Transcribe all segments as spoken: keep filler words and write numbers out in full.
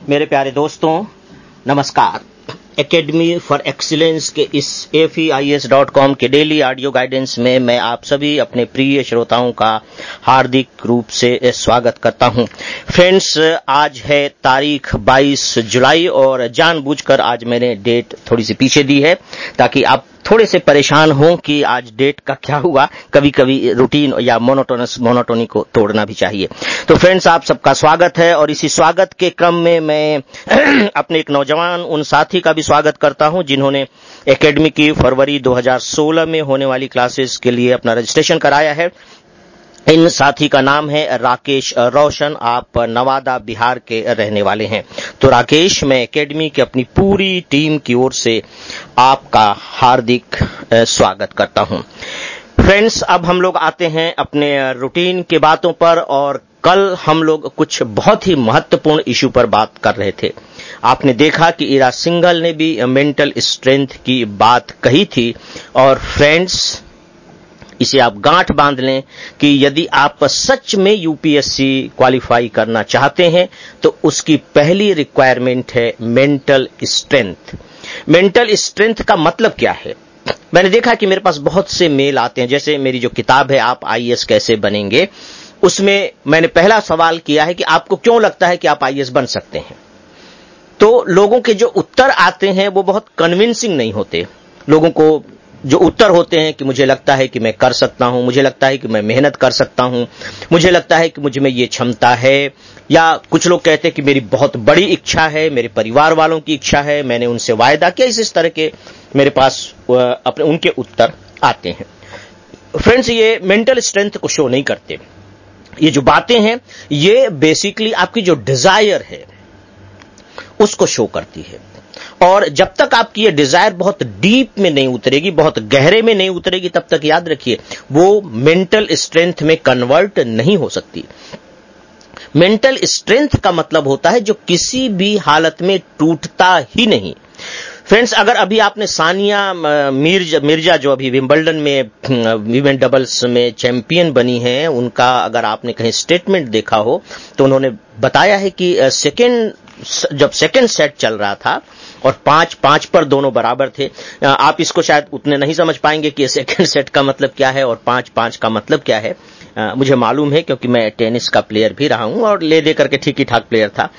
मेरे प्यारे दोस्तों, नमस्कार। एकेडमी फॉर एक्सीलेंस के इस F E I S dot com के डेली ऑडियो गाइडेंस में मैं आप सभी अपने प्रिय श्रोताओं का हार्दिक रूप से स्वागत करता हूं। फ्रेंड्स, आज है तारीख बाईस जुलाई और जानबूझकर आज मैंने डेट थोड़ी सी पीछे दी है ताकि आप थोड़े से परेशान हों कि आज डेट का क्या हुआ। कभी कभी रूटीन या मोनोटोनस मोनोटोनी को तोड़ना भी चाहिए। तो फ्रेंड्स, आप सबका स्वागत है और इसी स्वागत के क्रम में मैं अपने एक नौजवान उन साथी का भी स्वागत करता हूं जिन्होंने एकेडमी की फरवरी दो हज़ार सोलह में होने वाली क्लासेस के लिए अपना रजिस्ट्रेशन कराया है। इन साथी का नाम है राकेश रोशन। आप नवादा, बिहार के रहने वाले हैं। तो राकेश, मैं एकेडमी की अपनी पूरी टीम की ओर से आपका हार्दिक स्वागत करता हूं। फ्रेंड्स, अब हम लोग आते हैं अपने रूटीन की बातों पर और कल हम लोग कुछ बहुत ही महत्वपूर्ण इशू पर बात कर रहे थे। आपने देखा कि इरा सिंघल ने भी मेंटल स्ट्रेंथ की बात कही थी और फ्रेंड्स, इसे आप गांठ बांध लें कि यदि आप सच में U P S C qualify करना चाहते हैं तो उसकी पहली रिक्वायरमेंट है मेंटल स्ट्रेंथ। मेंटल स्ट्रेंथ का मतलब क्या है? मैंने देखा कि मेरे पास बहुत से मेल आते हैं। जैसे मेरी जो किताब है आप आई ए एस कैसे बनेंगे, उसमें मैंने पहला सवाल किया है कि आपको क्यों लगता है कि आप आई ए एस बन सकते हैं। तो लोगों के जो उत्तर आते हैं वो बहुत कन्विंसिंग नहीं होते। लोगों को जो उत्तर होते हैं कि मुझे लगता है कि मैं कर सकता हूं, मुझे लगता है कि मैं मेहनत कर सकता हूं, मुझे लगता है कि मुझ में ये क्षमता है, या कुछ लोग कहते हैं कि मेरी बहुत बड़ी इच्छा है, मेरे परिवार वालों की इच्छा है, मैंने उनसे वायदा किया। इस इस तरह के मेरे पास अपने उनके उत्तर आते हैं। फ्रेंड्स, ये मेंटल स्ट्रेंथ को शो नहीं करते। ये जो बातें हैं ये बेसिकली आपकी जो डिजायर है उसको शो करती है। और जब तक आपकी ये डिजायर बहुत डीप में नहीं उतरेगी, बहुत गहरे में नहीं उतरेगी, तब तक याद रखिए वो मेंटल स्ट्रेंथ में कन्वर्ट नहीं हो सकती। मेंटल स्ट्रेंथ का मतलब होता है जो किसी भी हालत में टूटता ही नहीं। फ्रेंड्स, अगर अभी आपने सानिया मिर्जा मिर्जा जो अभी विंबलडन में वीमेन डबल्स में चैंपियन बनी हैं, उनका अगर आपने कहीं स्टेटमेंट देखा हो तो उन्होंने बताया है कि सेकेंड जब सेकेंड सेट चल रहा था और पांच पांच पर दोनों बराबर थे। आप इसको शायद उतने नहीं समझ पाएंगे कि सेकेंड सेट का मतलब क्या है और पांच पांच का मतलब क्या है। आ, मुझे मालूम है क्योंकि मैं टेनिस का प्लेयर भी रहा हूं और ले दे करके ठीक ही ठाक प्लेयर था।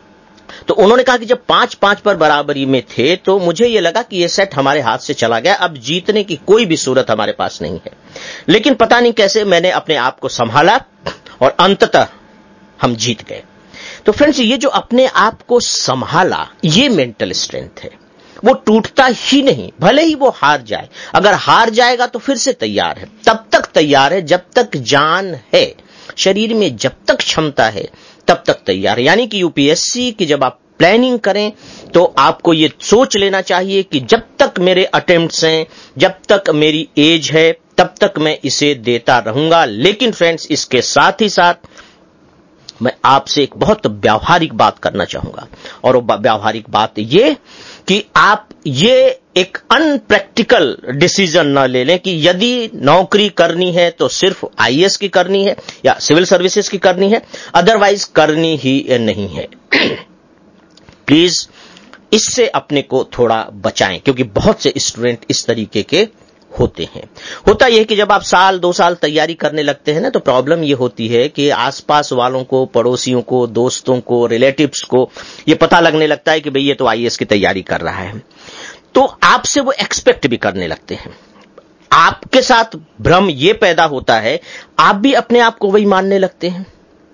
तो उन्होंने कहा कि जब पांच पांच पर बराबरी में थे तो मुझे यह लगा कि यह सेट हमारे हाथ से चला गया, अब जीतने की कोई भी सूरत हमारे पास नहीं है। लेकिन पता नहीं कैसे मैंने अपने आप को संभाला और अंततः हम जीत गए। तो फ्रेंड्स, ये जो अपने आप को संभाला, ये मेंटल स्ट्रेंथ है। वो टूटता ही नहीं, भले ही वो हार जाए। अगर हार जाएगा तो फिर से तैयार है, तब तक तैयार है जब तक जान है शरीर में, जब तक क्षमता है तब तक तैयार है। यानी कि यू पी एस सी की जब आप प्लानिंग करें तो आपको ये सोच लेना चाहिए कि जब तक मेरे अटेम्प्ट्स हैं, जब तक मेरी एज है, तब तक मैं इसे देता रहूंगा। लेकिन फ्रेंड्स, इसके साथ ही साथ मैं आपसे एक बहुत व्यावहारिक बात करना चाहूंगा और वो व्यावहारिक बात ये कि आप ये एक अनप्रैक्टिकल डिसीजन न ले लें कि यदि नौकरी करनी है तो सिर्फ आई ए एस की करनी है या सिविल सर्विसेज की करनी है, अदरवाइज करनी ही नहीं है। प्लीज इससे अपने को थोड़ा बचाएं क्योंकि बहुत से स्टूडेंट इस तरीके के होते हैं। होता यह कि जब आप साल दो साल तैयारी करने लगते हैं ना, तो प्रॉब्लम यह होती है कि आसपास वालों को, पड़ोसियों को, दोस्तों को, रिलेटिव्स को यह पता लगने लगता है कि भाई ये तो आई ए एस की तैयारी कर रहा है, तो आपसे वो एक्सपेक्ट भी करने लगते हैं। आपके साथ भ्रम यह पैदा होता है, आप भी अपने आप को वही मानने लगते हैं।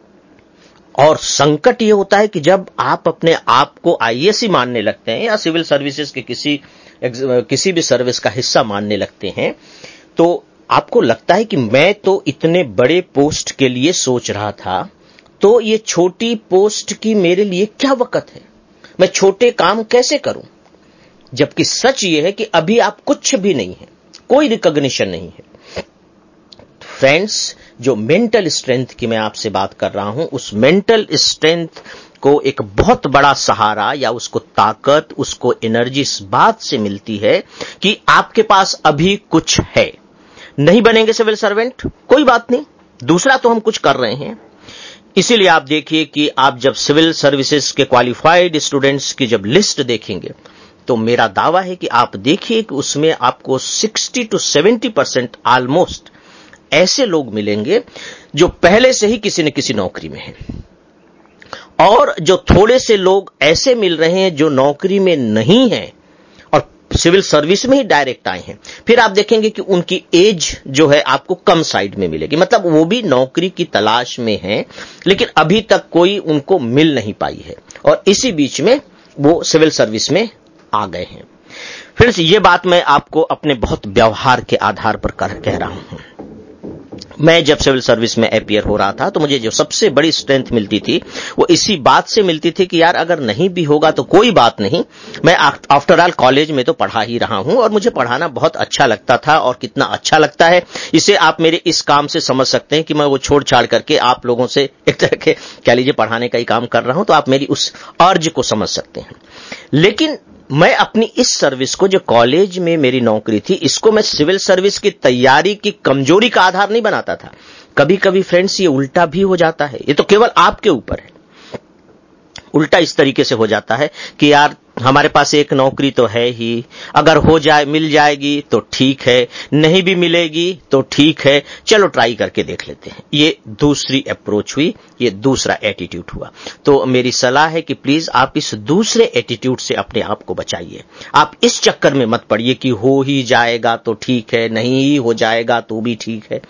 और संकट यह होता है कि जब आप अपने आप को आई ए एस ही मानने लगते हैं या सिविल सर्विसेज के किसी किसी भी सर्विस का हिस्सा मानने लगते हैं, तो आपको लगता है कि मैं तो इतने बड़े पोस्ट के लिए सोच रहा था, तो ये छोटी पोस्ट की मेरे लिए क्या वक़्त है, मैं छोटे काम कैसे करूं। जबकि सच ये है कि अभी आप कुछ भी नहीं है, कोई रिकॉग्निशन नहीं है। फ्रेंड्स, जो मेंटल स्ट्रेंथ की मैं आपसे बात कर रहा हूं, उस मेंटल स्ट्रेंथ को एक बहुत बड़ा सहारा या उसको ताकत, उसको एनर्जी इस बात से मिलती है कि आपके पास अभी कुछ है। नहीं बनेंगे सिविल सर्वेंट, कोई बात नहीं, दूसरा तो हम कुछ कर रहे हैं। इसीलिए आप देखिए कि आप जब सिविल सर्विसेज के क्वालिफाइड स्टूडेंट्स की जब लिस्ट देखेंगे तो मेरा दावा है कि आप देखिए कि उसमें आपको साठ टू सत्तर परसेंट ऑलमोस्ट ऐसे लोग मिलेंगे जो पहले से ही किसी न किसी नौकरी में हैं, और जो थोड़े से लोग ऐसे मिल रहे हैं जो नौकरी में नहीं हैं और सिविल सर्विस में ही डायरेक्ट आए हैं। फिर आप देखेंगे कि उनकी एज जो है आपको कम साइड में मिलेगी, मतलब वो भी नौकरी की तलाश में हैं लेकिन अभी तक कोई उनको मिल नहीं पाई है और इसी बीच में वो सिविल सर्विस में आ गए हैं। फ्रेंड्स, ये बात मैं आपको अपने बहुत व्यवहार के आधार पर कर कह रहा हूं। मैं जब सिविल सर्विस में अपीयर हो रहा था तो मुझे जो सबसे बड़ी स्ट्रेंथ मिलती थी वो इसी बात से मिलती थी कि यार अगर नहीं भी होगा तो कोई बात नहीं, मैं आफ्टर ऑल कॉलेज में तो पढ़ा ही रहा हूं और मुझे पढ़ाना बहुत अच्छा लगता था। और कितना अच्छा लगता है इसे आप मेरे इस काम से समझ सकते हैं कि मैं वो छोड़ छाड़ करके आप लोगों से एक तरह के कह लीजिए पढ़ाने का ही काम कर रहा हूं, तो आप मेरी उस अर्ज को समझ सकते हैं। लेकिन मैं अपनी इस सर्विस को, जो कॉलेज में मेरी नौकरी थी, इसको मैं सिविल सर्विस की तैयारी की कमजोरी का आधार नहीं बनाता था। कभी कभी फ्रेंड्स ये उल्टा भी हो जाता है, ये तो केवल आपके ऊपर है। उल्टा इस तरीके से हो जाता है कि यार हमारे पास एक नौकरी तो है ही, अगर हो जाए मिल जाएगी तो ठीक है, नहीं भी मिलेगी तो ठीक है, चलो ट्राई करके देख लेते हैं। ये दूसरी अप्रोच हुई, ये दूसरा एटीट्यूड हुआ। तो मेरी सलाह है कि प्लीज आप इस दूसरे एटीट्यूड से अपने आप को बचाइए। आप इस चक्कर में मत पड़िए कि हो ही जाएगा तो ठीक है, नहीं ही हो जाएगा तो भी ठीक है।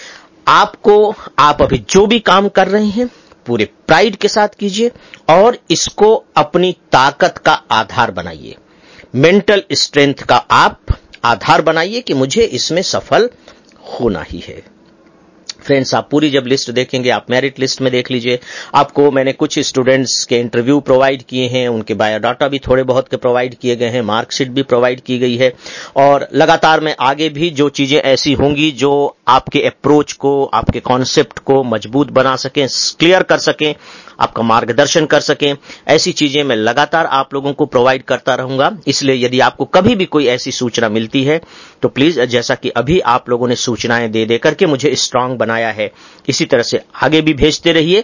आपको, आप अभी जो भी काम कर रहे हैं पूरे प्राइड के साथ कीजिए और इसको अपनी ताकत का आधार बनाइए, मेंटल स्ट्रेंथ का आप आधार बनाइए कि मुझे इसमें सफल होना ही है। फ्रेंड्स, आप पूरी जब लिस्ट देखेंगे, आप मेरिट लिस्ट में देख लीजिए, आपको मैंने कुछ स्टूडेंट्स के इंटरव्यू प्रोवाइड किए हैं, उनके बायोडाटा भी थोड़े बहुत के प्रोवाइड किए गए हैं, मार्कशीट भी प्रोवाइड की गई है और लगातार मैं आगे भी जो चीजें ऐसी होंगी जो आपके अप्रोच को, आपके कॉन्सेप्ट को मजबूत बना सकें, क्लियर कर सकें, आपका मार्गदर्शन कर सकें, ऐसी चीजें मैं लगातार आप लोगों को प्रोवाइड करता रहूंगा। इसलिए यदि आपको कभी भी कोई ऐसी सूचना मिलती है तो प्लीज, जैसा कि अभी आप लोगों ने सूचनाएं दे दे करके मुझे स्ट्रांग बनाया है, इसी तरह से आगे भी भेजते रहिए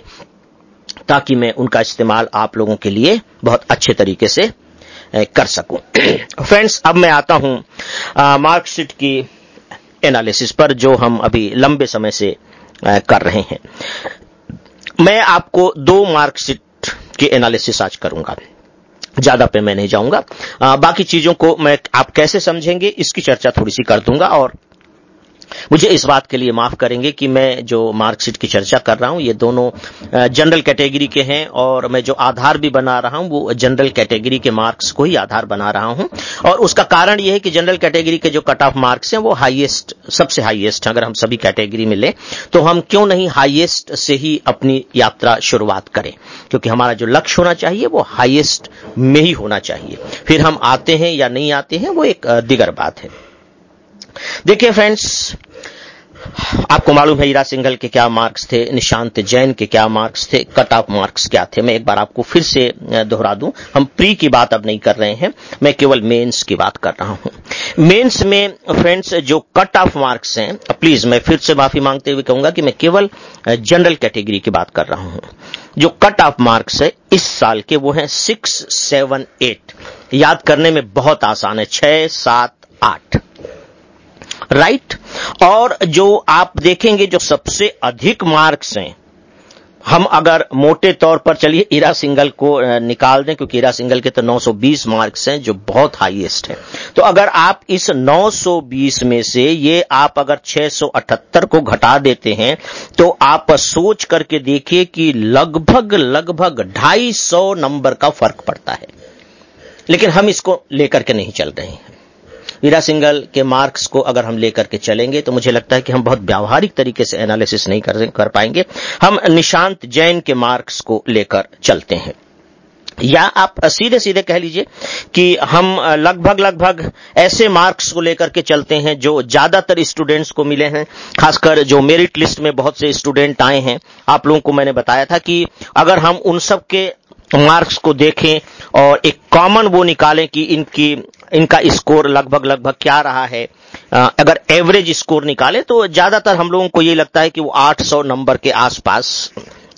ताकि मैं उनका इस्तेमाल आप लोगों के लिए बहुत अच्छे तरीके से कर सकूं। फ्रेंड्स, अब मैं आता हूं मार्कशीट की एनालिसिस पर, जो हम अभी लंबे समय से कर रहे हैं। मैं आपको दो मार्कशीट के एनालिसिस आज करूंगा, ज्यादा पे मैं नहीं जाऊंगा। आ, बाकी चीजों को मैं आप कैसे समझेंगे इसकी चर्चा थोड़ी सी कर दूंगा और मुझे इस बात के लिए माफ करेंगे कि मैं जो मार्कशीट की चर्चा कर रहा हूं ये दोनों जनरल कैटेगरी के हैं और मैं जो आधार भी बना रहा हूं वो जनरल कैटेगरी के मार्क्स को ही आधार बना रहा हूं। और उसका कारण यह है कि जनरल कैटेगरी के जो कट ऑफ मार्क्स हैं वो हाईएस्ट, सबसे हाईएस्ट, अगर हम सभी कैटेगरी में लें तो हम क्यों नहीं हाईएस्ट से ही अपनी यात्रा शुरुआत करें, क्योंकि हमारा जो लक्ष्य होना चाहिए वो हाईएस्ट में ही होना चाहिए। फिर हम आते हैं या नहीं आते हैं वो एक दिगर बात है। देखिए फ्रेंड्स, आपको मालूम है ईरा सिंघल के क्या मार्क्स थे, निशांत जैन के क्या मार्क्स थे, कट ऑफ मार्क्स क्या थे। मैं एक बार आपको फिर से दोहरा दूं, हम प्री की बात अब नहीं कर रहे हैं, मैं केवल मेंस की बात कर रहा हूं। मेंस में फ्रेंड्स जो कट ऑफ मार्क्स हैं, प्लीज मैं फिर से माफी मांगते हुए कहूंगा कि मैं केवल जनरल कैटेगरी की बात कर रहा हूं। जो कट ऑफ मार्क्स है इस साल के वो हैं सिक्स सेवन एट, याद करने में बहुत आसान है, छह सात आठ, राइट। और जो आप देखेंगे जो सबसे अधिक मार्क्स हैं, हम अगर मोटे तौर पर चलिए ईरा सिंघल को निकाल दें, क्योंकि ईरा सिंघल के तो नौ सौ बीस मार्क्स हैं जो बहुत हाईएस्ट है, तो अगर आप इस नौ सौ बीस में से ये आप अगर छह सौ अठहत्तर को घटा देते हैं तो आप सोच करके देखिए कि लगभग लगभग ढाई सौ नंबर का फर्क पड़ता है। लेकिन हम इसको लेकर के नहीं चल रहे हैं। ईरा सिंघल के मार्क्स को अगर हम लेकर के चलेंगे तो मुझे लगता है कि हम बहुत व्यावहारिक तरीके से एनालिसिस नहीं कर, कर पाएंगे। हम निशांत जैन के मार्क्स को लेकर चलते हैं, या आप सीधे सीधे कह लीजिए कि हम लगभग लगभग ऐसे मार्क्स को लेकर के चलते हैं जो ज्यादातर स्टूडेंट्स को मिले हैं, खासकर जो मेरिट लिस्ट में बहुत से स्टूडेंट आए हैं। आप लोगों को मैंने बताया था कि अगर हम उन सब के मार्क्स को देखें और एक कॉमन वो निकालें कि इनकी इनका स्कोर लगभग लगभग क्या रहा है, अगर एवरेज स्कोर निकालें तो ज्यादातर हम लोगों को ये लगता है कि वो आठ सौ नंबर के आसपास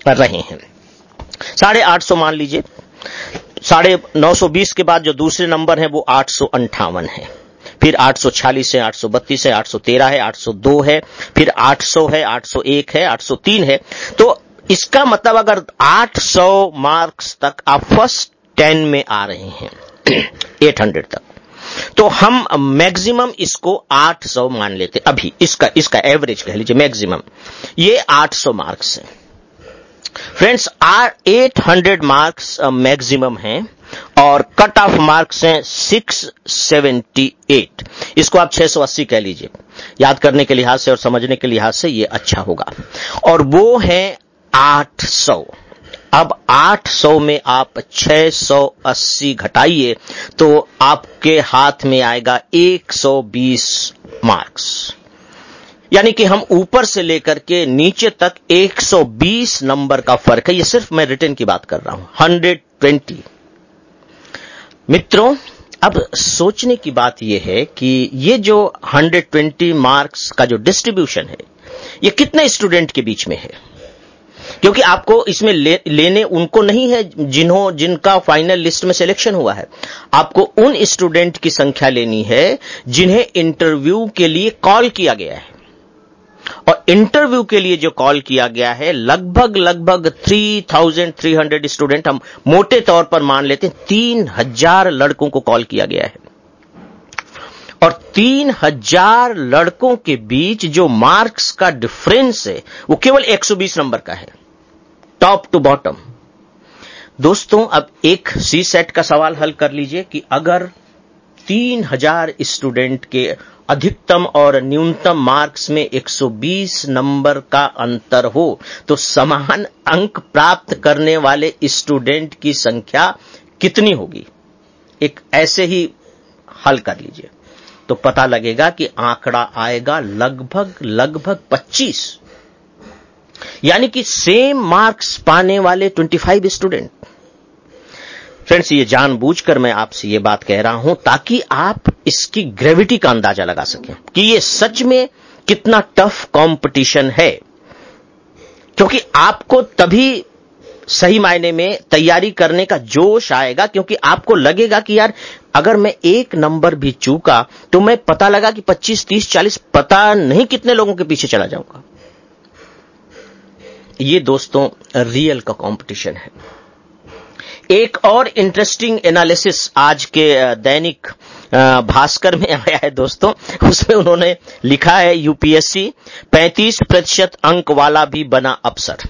कर रहे हैं। साढ़े आठ सौ मान लीजिए, साढ़े नौ सौ बीस के बाद जो दूसरे नंबर है वो आठ सौ अंठावन है, फिर आठ सौ छियालीस है, आठ सौ बत्तीस है, आठ सौ तेरह है, आठ सौ दो है, फिर आठ सौ है, आठ सौ एक है, आठ सौ तीन है। तो इसका मतलब अगर आठ सौ मार्क्स तक आप फर्स्ट टेन में आ रहे हैं आठ सौ तक, तो हम मैक्सिमम इसको आठ सौ मान लेते अभी, इसका इसका एवरेज कह लीजिए मैक्सिमम, ये आठ सौ मार्क्स है फ्रेंड्स। आठ सौ मार्क्स मैक्सिमम है और कट ऑफ मार्क्स हैं छह सौ अठहत्तर, इसको आप छह सौ अस्सी कह लीजिए, याद करने के लिहाज से और समझने के लिहाज से ये अच्छा होगा। और वो है आठ सौ। अब आठ सौ में आप छह सौ अस्सी घटाइए तो आपके हाथ में आएगा एक सौ बीस मार्क्स, यानी कि हम ऊपर से लेकर के नीचे तक एक सौ बीस नंबर का फर्क है। ये सिर्फ मैं रिटन की बात कर रहा हूं, एक सौ बीस। मित्रों, अब सोचने की बात यह है कि ये जो एक सौ बीस मार्क्स का जो डिस्ट्रीब्यूशन है, ये कितने स्टूडेंट के बीच में है? क्योंकि आपको इसमें ले, लेने उनको नहीं है जिन्हों जिनका फाइनल लिस्ट में सिलेक्शन हुआ है, आपको उन स्टूडेंट की संख्या लेनी है जिन्हें इंटरव्यू के लिए कॉल किया गया है। और इंटरव्यू के लिए जो कॉल किया गया है, लगभग लगभग तीन हज़ार तीन सौ स्टूडेंट, हम मोटे तौर पर मान लेते हैं तीन हज़ार लड़कों को कॉल किया गया है। और तीन हज़ार लड़कों के बीच जो मार्क्स का डिफरेंस है वो केवल एक सौ बीस नंबर का है, टॉप टू बॉटम। दोस्तों, अब एक सी सेट का सवाल हल कर लीजिए कि अगर तीन हज़ार स्टूडेंट के अधिकतम और न्यूनतम मार्क्स में एक सौ बीस नंबर का अंतर हो तो समान अंक प्राप्त करने वाले स्टूडेंट की संख्या कितनी होगी? एक ऐसे ही हल कर लीजिए तो पता लगेगा कि आंकड़ा आएगा लगभग लगभग पच्चीस, यानी कि सेम मार्क्स पाने वाले पच्चीस स्टूडेंट। फ्रेंड्स, ये जानबूझकर मैं आपसे ये बात कह रहा हूं ताकि आप इसकी ग्रेविटी का अंदाजा लगा सकें कि ये सच में कितना टफ कंपटीशन है। क्योंकि आपको तभी सही मायने में तैयारी करने का जोश आएगा, क्योंकि आपको लगेगा कि यार अगर मैं एक नंबर भी चूका तो मैं पता लगा कि पच्चीस, तीस, चालीस पता नहीं कितने लोगों के पीछे चला जाऊंगा। ये दोस्तों रियल का कंपटीशन है। एक और इंटरेस्टिंग एनालिसिस आज के दैनिक भास्कर में आया है दोस्तों, उसमें उन्होंने लिखा है यूपीएससी पैंतीस प्रतिशत अंक वाला भी बना अफसर।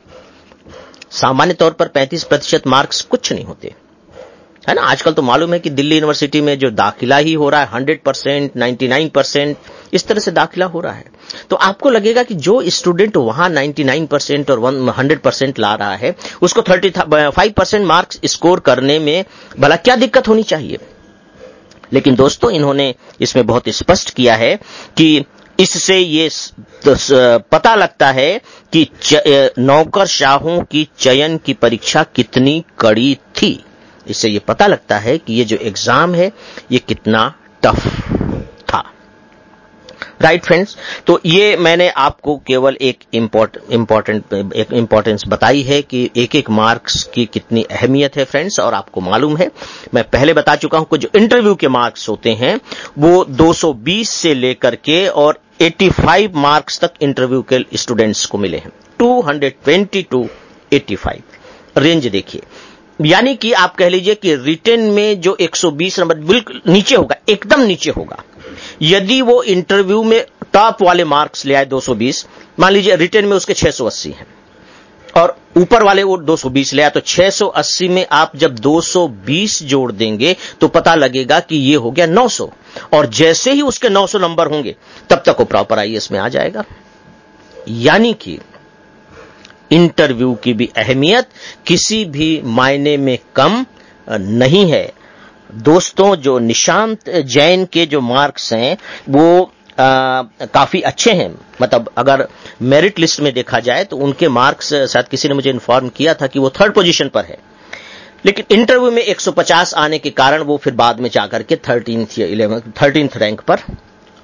सामान्य तौर पर पैंतीस प्रतिशत मार्क्स कुछ नहीं होते, है ना। आजकल तो मालूम है कि दिल्ली यूनिवर्सिटी में जो दाखिला ही हो रहा है सौ परसेंट, निन्यानवे परसेंट इस तरह से दाखिला हो रहा है। तो आपको लगेगा कि जो स्टूडेंट वहां निन्यानवे परसेंट और सौ परसेंट ला रहा है उसको पैंतीस परसेंट मार्क्स स्कोर करने में भला क्या दिक्कत होनी चाहिए। लेकिन दोस्तों, इन्होंने इसमें बहुत स्पष्ट किया है कि इससे ये पता लगता है कि नौकरशाहों की चयन की परीक्षा कितनी कड़ी थी। इससे ये पता लगता है कि ये जो एग्जाम है ये कितना टफ था। राइट फ्रेंड्स, तो ये मैंने आपको केवल एक इंपॉर्टेंट एक इंपॉर्टेंस बताई है कि एक एक मार्क्स की कितनी अहमियत है फ्रेंड्स। और आपको मालूम है, मैं पहले बता चुका हूं कि जो इंटरव्यू के मार्क्स होते हैं वो दो सौ बीस से लेकर के और पचासी मार्क्स तक इंटरव्यू के स्टूडेंट्स को मिले हैं। दो सौ बीस टू पचासी रेंज देखिए, यानी कि आप कह लीजिए कि रिटन में जो एक सौ बीस नंबर बिल्कुल नीचे होगा, एकदम नीचे होगा। यदि वो इंटरव्यू में टॉप वाले मार्क्स ले आए दो सौ बीस, मान लीजिए रिटन में उसके छह सौ अस्सी हैं और ऊपर वाले वो दो सौ बीस ले आए, तो छह सौ अस्सी में आप जब दो सौ बीस जोड़ देंगे तो पता लगेगा कि ये हो गया नौ सौ। और जैसे ही उसके नौ सौ नंबर होंगे तब तक वो प्रॉपर आईएएस में आ जाएगा। यानी कि इंटरव्यू की भी अहमियत किसी भी मायने में कम नहीं है। दोस्तों, जो निशांत जैन के जो मार्क्स हैं वो आ, काफी अच्छे हैं। मतलब अगर मेरिट लिस्ट में देखा जाए तो उनके मार्क्स, शायद किसी ने मुझे इन्फॉर्म किया था कि वो थर्ड पोजीशन पर है, लेकिन इंटरव्यू में एक सौ पचास आने के कारण वो फिर बाद में जाकर के थर्टीन्थ या इलेवेंथ थर्टीन्थ रैंक पर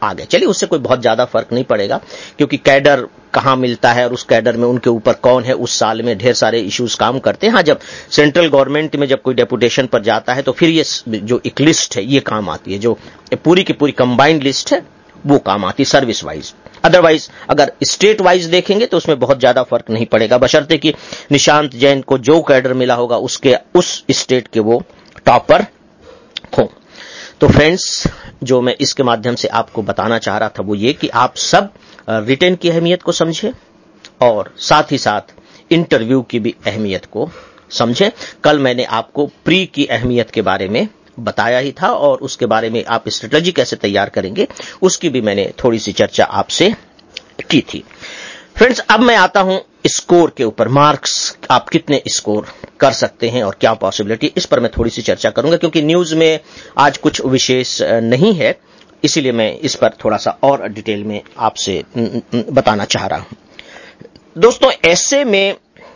आ गए। चलिए, उससे कोई बहुत ज्यादा फर्क नहीं पड़ेगा, क्योंकि कैडर कहां मिलता है और उस कैडर में उनके ऊपर कौन है, उस साल में ढेर सारे इश्यूज काम करते हैं। हाँ, जब सेंट्रल गवर्नमेंट में जब कोई डेपुटेशन पर जाता है तो फिर ये जो एक लिस्ट है ये काम आती है, जो पूरी की पूरी कंबाइंड लिस्ट है वो काम आती है सर्विस वाइज। अदरवाइज अगर स्टेट वाइज देखेंगे तो उसमें बहुत ज्यादा फर्क नहीं पड़ेगा, बशर्ते कि निशांत जैन को जो कैडर मिला होगा उसके उस स्टेट के वो टॉपर हो। तो फ्रेंड्स, जो मैं इसके माध्यम से आपको बताना चाह रहा था वो ये कि आप सब रिटेन की अहमियत को समझें और साथ ही साथ इंटरव्यू की भी अहमियत को समझें। कल मैंने आपको प्री की अहमियत के बारे में बताया ही था और उसके बारे में आप स्ट्रेटजी कैसे तैयार करेंगे उसकी भी मैंने थोड़ी सी चर्चा आपसे की थी। फ्रेंड्स, अब मैं आता हूं स्कोर के ऊपर। मार्क्स आप कितने स्कोर कर सकते हैं और क्या पॉसिबिलिटी, इस पर मैं थोड़ी सी चर्चा करूंगा, क्योंकि न्यूज में आज कुछ विशेष नहीं है, इसीलिए मैं इस पर थोड़ा सा और डिटेल में आपसे बताना चाह रहा हूं। दोस्तों, ऐसे में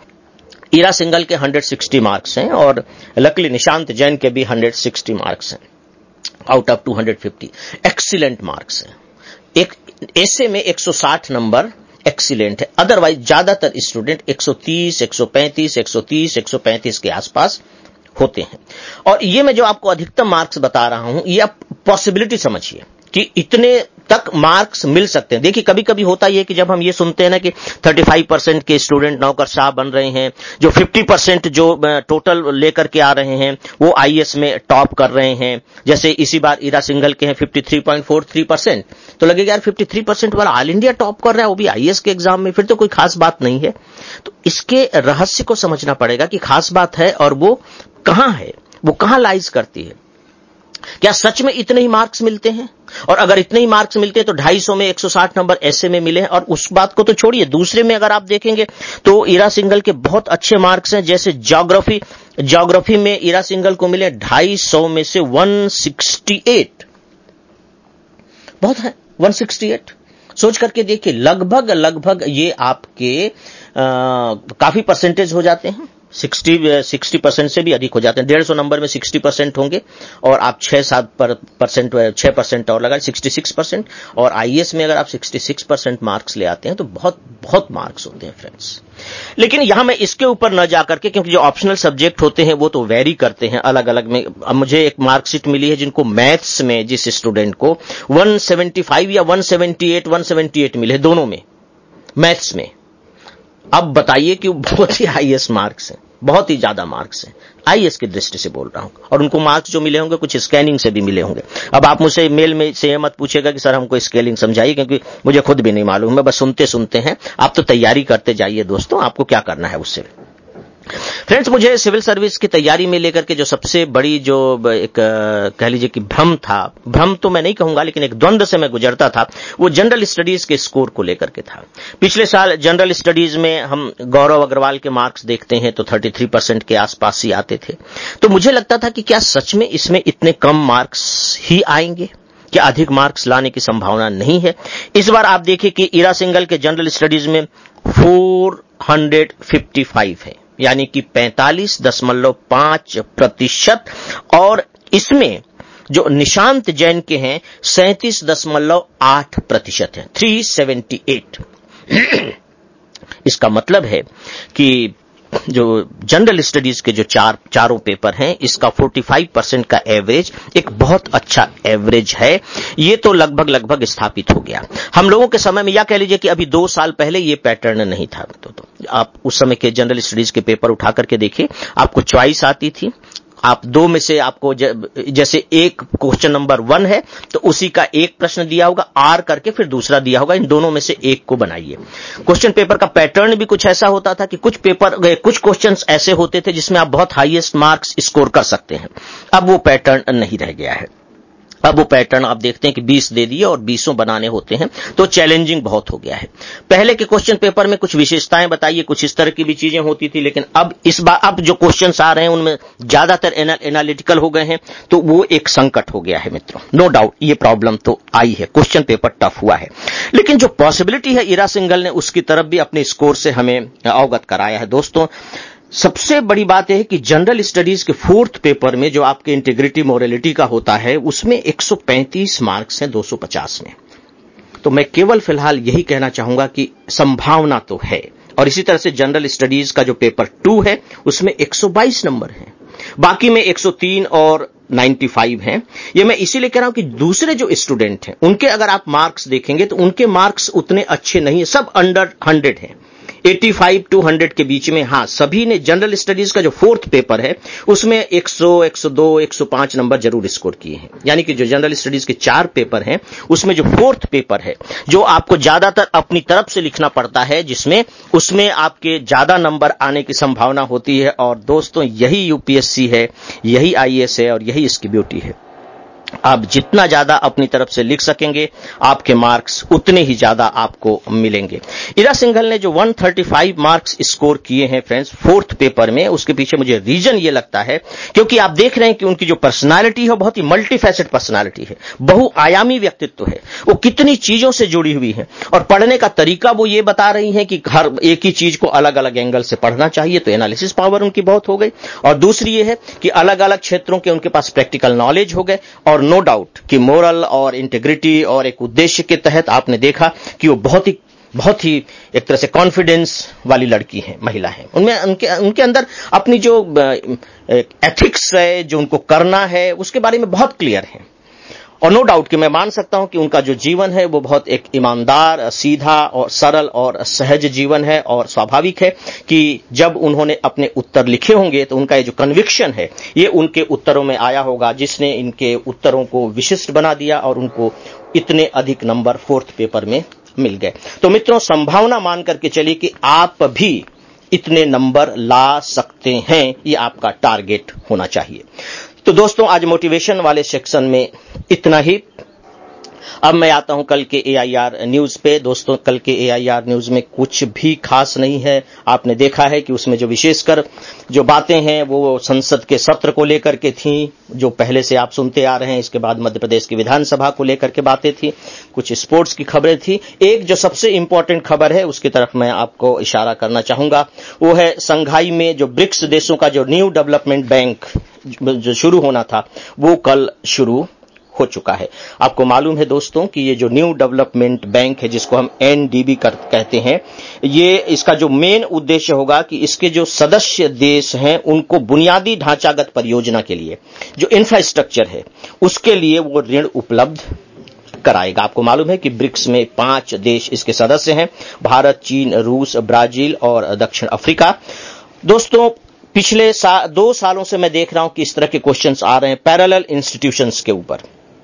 ईरा सिंघल के एक सौ साठ मार्क्स हैं और लकली निशांत जैन के भी एक सौ साठ मार्क्स हैं आउट ऑफ दो सौ पचास। एक्सीलेंट मार्क्स हैं। एक ऐसे में एक सौ साठ नंबर एक्सीलेंट है, अदरवाइज ज्यादातर स्टूडेंट एक सौ तीस, एक सौ पैंतीस, एक सौ तीस, एक सौ पैंतीस के आसपास होते हैं। और ये मैं जो आपको अधिकतम मार्क्स बता रहा हूं, ये आप पॉसिबिलिटी समझिए कि इतने तक मार्क्स मिल सकते हैं। देखिए, कभी कभी होता ही है कि जब हम ये सुनते हैं ना कि पैंतीस परसेंट के स्टूडेंट नौकरशाह बन रहे हैं, जो पचास परसेंट जो टोटल लेकर के आ रहे हैं वो आईएएस में टॉप कर रहे हैं, जैसे इसी बार ईरा सिंघल के हैं तिरेपन पॉइंट चार तीन परसेंट, तो लगेगा यार तिरेपन परसेंट वाला ऑल इंडिया टॉप कर रहा है वो भी आईएएस के एग्जाम में, फिर तो कोई खास बात नहीं है। तो इसके रहस्य को समझना पड़ेगा कि खास बात है और वो कहां है, वो कहां लाइज करती है। क्या सच में इतने ही मार्क्स मिलते हैं? और अगर इतने ही मार्क्स मिलते हैं तो दो सौ पचास में एक सौ साठ नंबर ऐसे में मिले हैं। और उस बात को तो छोड़िए, दूसरे में अगर आप देखेंगे तो ईरा सिंघल के बहुत अच्छे मार्क्स हैं, जैसे ज्योग्राफी ज्योग्राफी में ईरा सिंघल को मिले दो सौ पचास में से एक सौ अड़सठ, बहुत है एक सौ अड़सठ। सोच करके देखिए, लगभग लगभग ये आपके आ, काफी परसेंटेज हो जाते हैं, साठ साठ परसेंट से भी अधिक हो जाते हैं। डेढ़ सौ नंबर में साठ परसेंट होंगे और आप छह सात परसेंट छह परसेंट और लगा छियासठ परसेंट, और आईएएस में अगर आप छियासठ परसेंट मार्क्स ले आते हैं तो बहुत बहुत मार्क्स होते हैं फ्रेंड्स। लेकिन यहां मैं इसके ऊपर न जाकर के, क्योंकि जो ऑप्शनल सब्जेक्ट होते हैं वो तो वेरी करते हैं अलग अलग में। अब मुझे एक मार्कशीट मिली है जिनको मैथ्स में जिस स्टूडेंट को एक सौ पचहत्तर या एक सौ अठहत्तर एक सौ अठहत्तर मिले दोनों में मैथ्स में। अब बताइए कि बहुत ही हाईएस्ट मार्क्स हैं, बहुत ही ज्यादा मार्क्स हैं, आईएएस की दृष्टि से बोल रहा हूं। और उनको मार्क्स जो मिले होंगे कुछ स्कैनिंग से भी मिले होंगे। अब आप मुझसे मेल में से ये मत पूछेगा कि सर हमको स्केलिंग समझाइए, क्योंकि मुझे खुद भी नहीं मालूम, मैं बस सुनते सुनते हैं। आप तो तैयारी करते जाइए दोस्तों, आपको क्या करना है उससे। फ्रेंड्स, मुझे सिविल सर्विस की तैयारी में लेकर के जो सबसे बड़ी जो एक कह लीजिए कि भ्रम था, भ्रम तो मैं नहीं कहूंगा लेकिन एक द्वंद्व से मैं गुजरता था, वो जनरल स्टडीज के स्कोर को लेकर के था। पिछले साल जनरल स्टडीज में हम गौरव अग्रवाल के मार्क्स देखते हैं तो तैंतीस परसेंट के आसपास ही आते थे। तो मुझे लगता था कि क्या सच में इसमें इतने कम मार्क्स ही आएंगे, क्या अधिक मार्क्स लाने की संभावना नहीं है। इस बार आप देखिए कि ईरा सिंघल के जनरल स्टडीज में चार सौ पचपन है, यानी कि पैंतालीस दशमलव पांच प्रतिशत, और इसमें जो निशांत जैन के हैं सैंतीस दशमलव आठ प्रतिशत है, तीन सौ अठहत्तर। इसका मतलब है कि जो जनरल स्टडीज के जो चार चारों पेपर हैं इसका पैंतालीस परसेंट का एवरेज एक बहुत अच्छा एवरेज है। ये तो लगभग लगभग स्थापित हो गया। हम लोगों के समय में या कह लीजिए कि अभी दो साल पहले ये पैटर्न नहीं था। तो, तो आप उस समय के जनरल स्टडीज के पेपर उठा करके देखिए, आपको चॉइस आती थी, आप दो में से आपको जैसे एक क्वेश्चन नंबर वन है तो उसी का एक प्रश्न दिया होगा, आर करके फिर दूसरा दिया होगा, इन दोनों में से एक को बनाइए। क्वेश्चन पेपर का पैटर्न भी कुछ ऐसा होता था कि कुछ पेपर कुछ क्वेश्चंस ऐसे होते थे जिसमें आप बहुत हाईएस्ट मार्क्स स्कोर कर सकते हैं। अब वो पैटर्न नहीं रह गया है। अब वो पैटर्न आप देखते हैं कि बीस दे दिए और बीसों बनाने होते हैं, तो चैलेंजिंग बहुत हो गया है। पहले के क्वेश्चन पेपर में कुछ विशेषताएं बताइए, कुछ इस तरह की भी चीजें होती थी, लेकिन अब इस बार अब जो क्वेश्चंस आ रहे हैं उनमें ज्यादातर एनालिटिकल हो गए हैं, तो वो एक संकट हो गया है मित्रों। नो डाउट ये प्रॉब्लम तो आई है, क्वेश्चन पेपर टफ हुआ है, लेकिन जो पॉसिबिलिटी है ईरा सिंघल ने उसकी तरफ भी अपने स्कोर से हमें अवगत कराया है। दोस्तों, सबसे बड़ी बात यह है कि जनरल स्टडीज के फोर्थ पेपर में जो आपके इंटीग्रिटी मोरलिटी का होता है उसमें एक सौ पैंतीस मार्क्स हैं दो सौ पचास में। तो मैं केवल फिलहाल यही कहना चाहूंगा कि संभावना तो है। और इसी तरह से जनरल स्टडीज का जो पेपर टू है उसमें एक सौ बाईस नंबर हैं, बाकी में एक सौ तीन और पचानवे हैं। ये मैं इसीलिए कह रहा हूं कि दूसरे जो स्टूडेंट हैं उनके अगर आप मार्क्स देखेंगे तो उनके मार्क्स उतने अच्छे नहीं है, सब अंडर हंड्रेड हैं, पचासी टू हंड्रेड के बीच में। हां, सभी ने जनरल स्टडीज का जो फोर्थ पेपर है उसमें सौ, एक सौ दो, एक सौ पाँच नंबर जरूर स्कोर किए हैं। यानी कि जो जनरल स्टडीज के चार पेपर हैं उसमें जो फोर्थ पेपर है, जो आपको ज्यादातर अपनी तरफ से लिखना पड़ता है, जिसमें उसमें आपके ज्यादा नंबर आने की संभावना होती है। और दोस्तों, यही यूपीएससी है, यही आईएएस है और यही इसकी ब्यूटी है। आप जितना ज्यादा अपनी तरफ से लिख सकेंगे आपके मार्क्स उतने ही ज्यादा आपको मिलेंगे। इरा सिंघल ने जो एक सौ पैंतीस मार्क्स स्कोर किए हैं फ्रेंड्स फोर्थ पेपर में, उसके पीछे मुझे रीजन ये लगता है क्योंकि आप देख रहे हैं कि उनकी जो पर्सनालिटी है बहुत ही मल्टीफैसेट पर्सनालिटी है, बहुआयामी व्यक्तित्व है, वो कितनी चीजों से जुड़ी हुई है। और पढ़ने का तरीका वो ये बता रही हैं कि हर एक ही चीज को अलग अलग एंगल से पढ़ना चाहिए, तो एनालिसिस पावर उनकी बहुत हो गई। और दूसरी ये है कि अलग अलग क्षेत्रों के उनके पास प्रैक्टिकल नॉलेज हो गए। और नो डाउट कि मोरल और इंटीग्रिटी और एक उद्देश्य के तहत आपने देखा कि वो बहुत ही बहुत ही एक तरह से कॉन्फिडेंस वाली लड़की है, महिला है। उनमें उनके उनके अंदर अपनी जो एथिक्स है, जो उनको करना है, उसके बारे में बहुत क्लियर है। और नो डाउट कि मैं मान सकता हूं कि उनका जो जीवन है वो बहुत एक ईमानदार, सीधा और सरल और सहज जीवन है। और स्वाभाविक है कि जब उन्होंने अपने उत्तर लिखे होंगे तो उनका ये जो कन्विक्शन है ये उनके उत्तरों में आया होगा, जिसने इनके उत्तरों को विशिष्ट बना दिया और उनको इतने अधिक नंबर फोर्थ पेपर में मिल गए। तो मित्रों, संभावना मान करके चलिए कि आप भी इतने नंबर ला सकते हैं, ये आपका टारगेट होना चाहिए। तो दोस्तों, आज मोटिवेशन वाले सेक्शन में इतना ही। अब मैं आता हूं कल के एआईआर न्यूज पे। दोस्तों, कल के एआईआर न्यूज में कुछ भी खास नहीं है। आपने देखा है कि उसमें जो विशेषकर जो बातें हैं वो संसद के सत्र को लेकर के थी, जो पहले से आप सुनते आ रहे हैं। इसके बाद मध्य प्रदेश की विधानसभा को लेकर के बातें थी, कुछ स्पोर्ट्स की खबरें थी। एक जो सबसे इंपॉर्टेंट खबर है उसकी तरफ मैं आपको इशारा करना चाहूंगा, वो है संघाई में जो ब्रिक्स देशों का जो न्यू डेवलपमेंट बैंक जो शुरू होना था वो कल शुरू हो चुका है। आपको मालूम है दोस्तों कि ये जो न्यू डेवलपमेंट बैंक है, जिसको हम एनडीबी कहते हैं, ये इसका जो मेन उद्देश्य होगा कि इसके जो सदस्य देश हैं उनको बुनियादी ढांचागत परियोजना के लिए जो इंफ्रास्ट्रक्चर है उसके लिए वो ऋण उपलब्ध कराएगा। आपको मालूम है कि ब्रिक्स में पांच देश इसके सदस्य हैं, भारत, चीन, रूस, ब्राजील और दक्षिण अफ्रीका। दोस्तों, पिछले सा, दो सालों से मैं देख रहा हूं कि इस तरह के क्वेश्चंस आ रहे हैं पैरेलल इंस्टीट्यूशंस के ऊपर,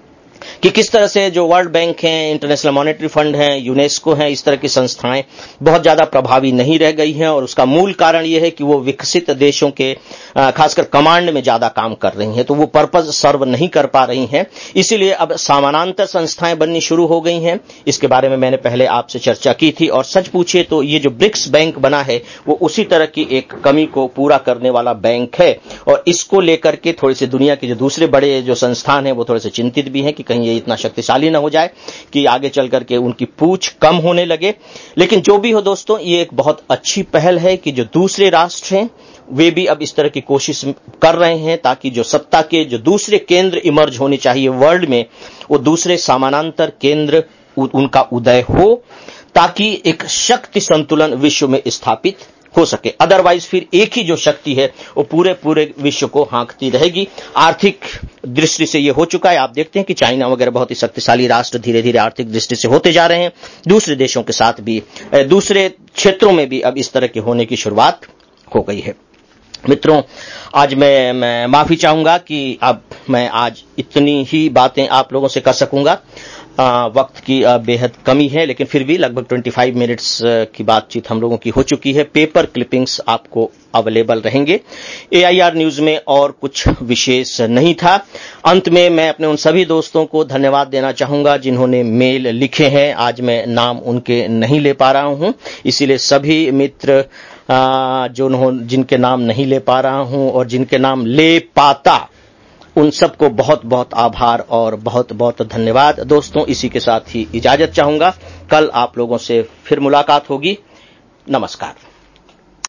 कि किस तरह से जो वर्ल्ड बैंक है, इंटरनेशनल मॉनेटरी फंड है, यूनेस्को है, इस तरह की संस्थाएं बहुत ज्यादा प्रभावी नहीं रह गई हैं। और उसका मूल कारण यह है कि वो विकसित देशों के खासकर कमांड में ज्यादा काम कर रही हैं, तो वो पर्पज सर्व नहीं कर पा रही हैं। इसीलिए अब समानांतर संस्थाएं बननी शुरू हो गई हैं। इसके बारे में मैंने पहले आपसे चर्चा की थी। और सच पूछिए तो ये जो ब्रिक्स बैंक बना है वो उसी तरह की एक कमी को पूरा करने वाला बैंक है। और इसको लेकर के थोड़ी सी दुनिया के जो दूसरे बड़े जो संस्थान हैं वो थोड़े से चिंतित भी हैं कि कहीं ये इतना शक्तिशाली ना हो जाए कि आगे चल करके उनकी पूछ कम होने लगे। लेकिन जो भी हो दोस्तों, ये एक बहुत अच्छी पहल है कि जो दूसरे राष्ट्र हैं वे भी अब इस तरह की कोशिश कर रहे हैं ताकि जो सत्ता के जो दूसरे केंद्र इमर्ज होने चाहिए वर्ल्ड में, वो दूसरे समानांतर केंद्र उनका उदय हो, ताकि एक शक्ति संतुलन विश्व में स्थापित हो सके। अदरवाइज फिर एक ही जो शक्ति है वो पूरे पूरे विश्व को हाँकती रहेगी। आर्थिक दृष्टि से ये हो चुका है। आप देखते हैं कि चाइना वगैरह बहुत ही शक्तिशाली राष्ट्र धीरे धीरे आर्थिक दृष्टि से होते जा रहे हैं। दूसरे देशों के साथ भी, दूसरे क्षेत्रों में भी अब इस तरह के होने की शुरुआत हो गई है। मित्रों, आज मैं, मैं माफी चाहूंगा कि अब मैं आज इतनी ही बातें आप लोगों से कर सकूंगा। आ, वक्त की आ, बेहद कमी है, लेकिन फिर भी लगभग पच्चीस मिनट्स की बातचीत हम लोगों की हो चुकी है। पेपर क्लिपिंग्स आपको अवेलेबल रहेंगे। एआईआर न्यूज में और कुछ विशेष नहीं था। अंत में मैं अपने उन सभी दोस्तों को धन्यवाद देना चाहूंगा जिन्होंने मेल लिखे हैं। आज मैं नाम उनके नहीं ले पा रहा हूं, इसीलिए सभी मित्र जो जिनके नाम नहीं ले पा रहा हूं और जिनके नाम ले पाता, उन सबको बहुत बहुत आभार और बहुत बहुत धन्यवाद। दोस्तों, इसी के साथ ही इजाजत चाहूंगा। कल आप लोगों से फिर मुलाकात होगी। नमस्कार।